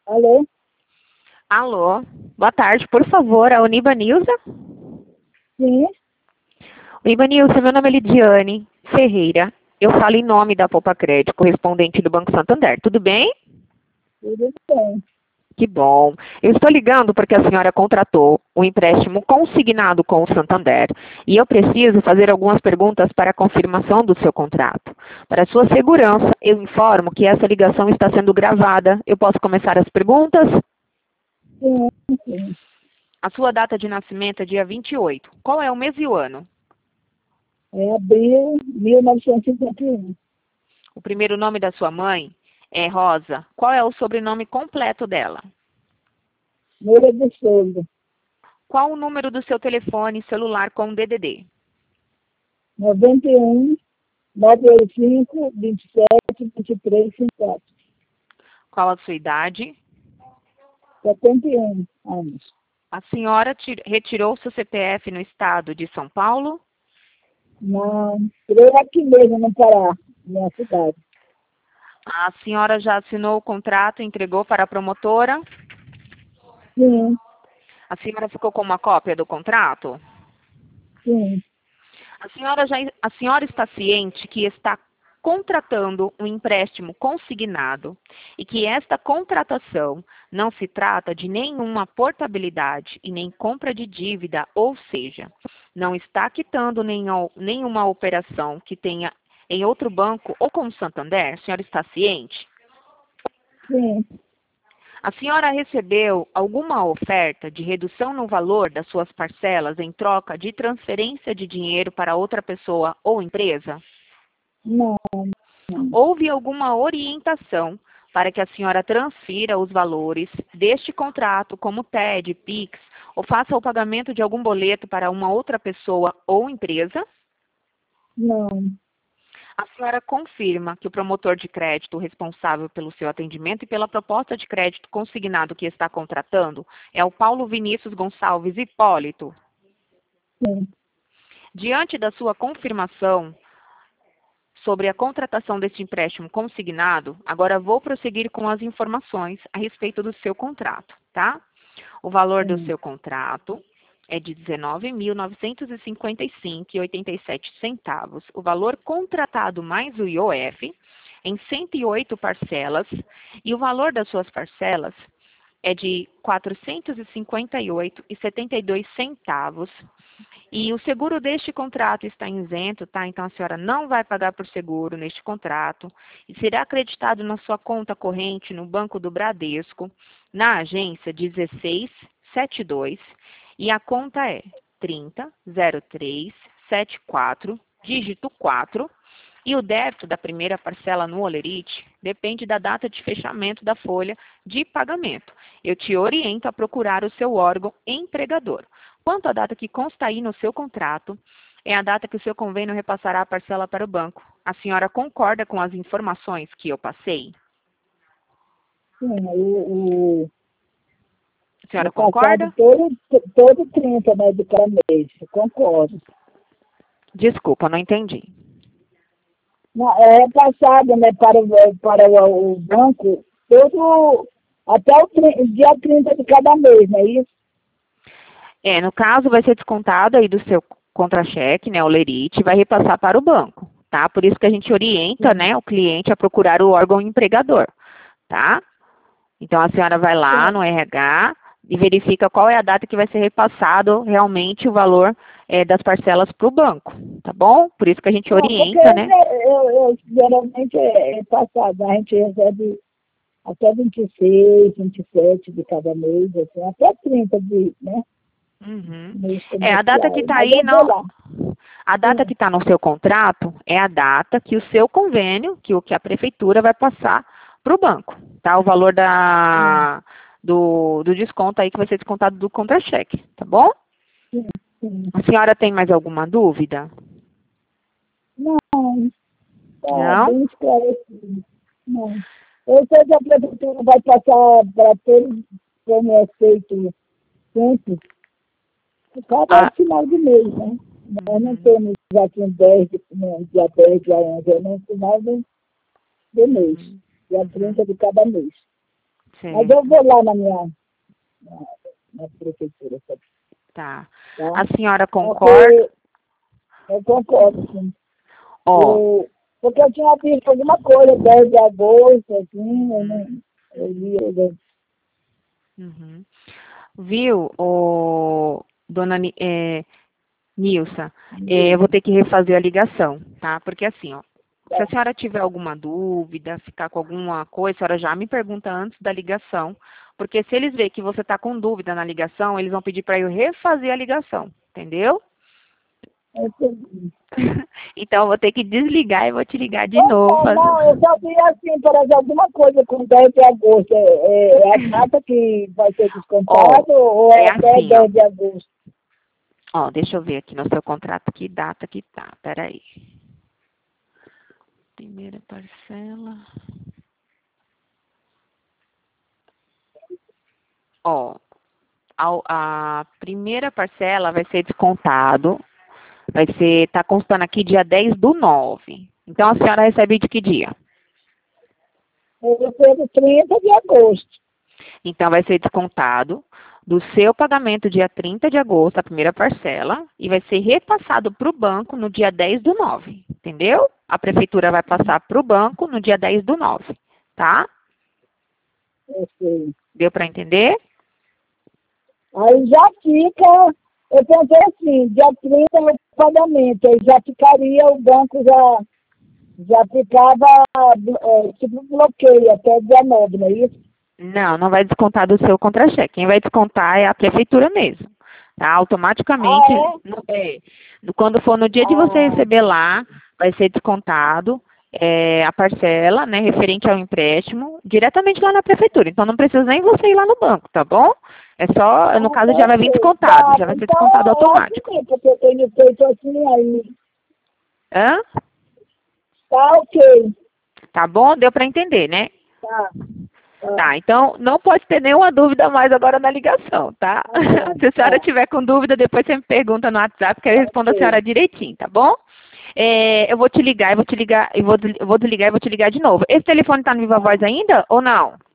Alô? Alô, boa tarde, por favor, a Uniba Nilza? Sim, Uniba Nilza, meu nome é Lidiane Ferreira. Eu falo em nome da Poupa Crédito, correspondente do Banco Santander. Tudo bem? tudo bem. Que bom. Eu estou ligando porque a senhora contratou um empréstimo consignado com o Santander e eu preciso fazer algumas perguntas para a confirmação do seu contrato. Para sua segurança, eu informo que essa ligação está sendo gravada. Eu posso começar as perguntas? Sim, sim. A sua data de nascimento é dia 28. Qual é o mês e o ano? É abril 1951. O primeiro nome da sua mãe é Rosa. Qual é o sobrenome completo dela? Moura do Souza. Qual o número do seu telefone celular com DDD? 91 985 27 23 54. Qual a sua idade? 71 anos. A senhora retirou seu CPF no estado de São Paulo? Não, eu aqui mesmo no Pará, minha cidade. A senhora já assinou o contrato e entregou para a promotora? Sim, A senhora ficou com uma cópia do contrato? sim. A senhora está ciente que está contratando um empréstimo consignado e que esta contratação não se trata de nenhuma portabilidade e nem compra de dívida, ou seja, não está quitando nenhuma operação que tenha em outro banco ou com o Santander? A senhora está ciente? Sim. A senhora recebeu alguma oferta de redução no valor das suas parcelas em troca de transferência de dinheiro para outra pessoa ou empresa? Não, não. Houve alguma orientação para que a senhora transfira os valores deste contrato, como TED, PIX, ou faça o pagamento de algum boleto para uma outra pessoa ou empresa? Não. A senhora confirma que o promotor de crédito responsável pelo seu atendimento e pela proposta de crédito consignado que está contratando é o Paulo Vinícius Gonçalves Hipólito? Sim. Diante da sua confirmação sobre a contratação deste empréstimo consignado, agora vou prosseguir com as informações a respeito do seu contrato, tá? O valor do Sim. seu contrato é de R$ 19.955,87. O valor contratado mais o IOF em 108 parcelas e o valor das suas parcelas é de R$ 458,72. E o seguro deste contrato está isento, tá? Então a senhora não vai pagar por seguro neste contrato e será acreditado na sua conta corrente no Banco do Bradesco, na agência 1672, e a conta é 300374, dígito 4, e o débito da primeira parcela no Olerite depende da data de fechamento da folha de pagamento. Eu te oriento a procurar o seu órgão empregador. Quanto à data que consta aí no seu contrato, é a data que o seu convênio repassará a parcela para o banco. A senhora concorda com as informações que eu passei? Sim. A É senhora passado concorda? todo 30, né, de cada mês. Eu concordo. Desculpa, não entendi. Não, é passado, né, para o banco até o dia 30 de cada mês, não é isso? No caso, vai ser descontado aí do seu contra-cheque, né, o Lerite, vai repassar para o banco, tá? Por isso que a gente orienta, Sim, né, o cliente a procurar o órgão empregador, tá? Então, a senhora vai lá sim. no RH e verifica qual é a data que vai ser repassado realmente o valor das parcelas para o banco, tá bom? Por isso que a gente Não, porque orienta, né? geralmente é passado, a gente recebe até 26, 27 de cada mês, assim, até 30 né, Uhum. mês A data que comercial. está Mas aí, eu vou não, lá. a data que Sim, está no seu contrato é a data que o seu convênio, que a prefeitura vai passar para o banco, tá? O valor sim, do desconto aí que vai ser descontado do contra-cheque, tá bom? sim, sim. A senhora tem mais alguma dúvida? Não, está Não? bem esclarecido. Não. Eu sei que a prefeitura vai passar para todos, como é feito sempre, cada Ah, final de mês, né? Nós não uhum, temos aqui um 10, no dia 10, dia 11, é no final do mês, uhum, dia uhum. 30 de cada mês. Mas Certo. eu vou lá na prefeitura, sabe? Tá. Tá? A senhora concorda? Eu concordo, sim. Ó, Porque eu tinha visto alguma coisa, 10 de agosto, assim, eu não. Eu li, uhum. Viu, dona Nilsa, eu vou ter que refazer a ligação, tá? Porque assim, ó, se a senhora tiver alguma dúvida, ficar com alguma coisa, a senhora já me pergunta antes da ligação, porque se eles verem que você está com dúvida na ligação, eles vão pedir para eu refazer a ligação, entendeu? eu, Então, eu vou ter que desligar e vou te ligar de novo. não, não, eu só vi assim, por exemplo, alguma coisa com 10 de agosto. É a data que vai ser Ó, descontado ou é é até assim, ó. 10 de agosto? Ó, deixa eu ver aqui no seu contrato que data que tá. Peraí. Primeira parcela. Ó, a primeira parcela vai ser descontado. Tá constando aqui dia 10/9. Então, a senhora recebe de que dia? Eu recebo 30 de agosto. Então, vai ser descontado do seu pagamento dia 30 de agosto, a primeira parcela, e vai ser repassado para o banco no dia 10/9. Entendeu? A prefeitura vai passar para o banco no dia 10/9. Tá? Eu sei. Deu para entender? Aí já fica, eu pensei assim, dia 30 é o pagamento, aí já ficaria, o banco já ficava, tipo, bloqueio até dia 9, não é isso? Não, não vai descontar do seu contra-cheque. Quem vai descontar é a prefeitura mesmo. Tá? Ah, Automaticamente, é? quando for no dia de você Ah, receber lá, vai ser descontado a parcela, né, referente ao empréstimo, diretamente lá na prefeitura. Então, não precisa nem você ir lá no banco, tá bom? É só, no caso, já vai vir ok, descontado, tá, já vai ser então descontado é assim automático. mesmo, porque eu tenho feito assim, aí, Hã? tá ok, Tá bom? Deu para entender, né? tá, tá, Tá, então não pode ter nenhuma dúvida mais agora na ligação, tá? tá bom, Se a senhora tá, tiver com dúvida, depois você me pergunta no WhatsApp que eu respondo a ok. senhora direitinho, tá bom? Eu vou te ligar, eu vou desligar e vou te ligar de novo. Esse telefone tá no Viva Voz Tá. ainda ou não?